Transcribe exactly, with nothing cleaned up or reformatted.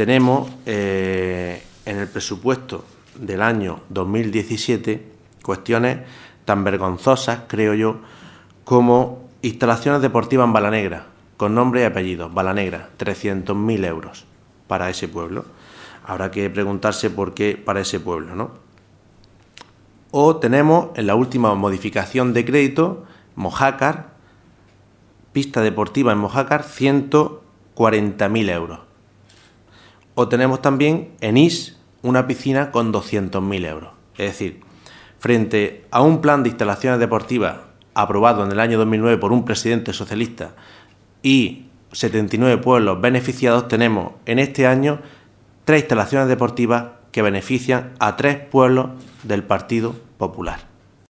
tenemos eh, en el presupuesto del año dos mil diecisiete cuestiones tan vergonzosas, creo yo, como instalaciones deportivas en Balanegra, con nombre y apellido, Balanegra, trescientos mil euros para ese pueblo. Habrá que preguntarse por qué para ese pueblo, ¿no? O tenemos en la última modificación de crédito, Mojácar, pista deportiva en Mojácar, ciento cuarenta mil euros. O tenemos también en Is una piscina con doscientos mil euros. Es decir, frente a un plan de instalaciones deportivas aprobado en el año dos mil nueve por un presidente socialista y setenta y nueve pueblos beneficiados, tenemos en este año tres instalaciones deportivas que benefician a tres pueblos del Partido Popular.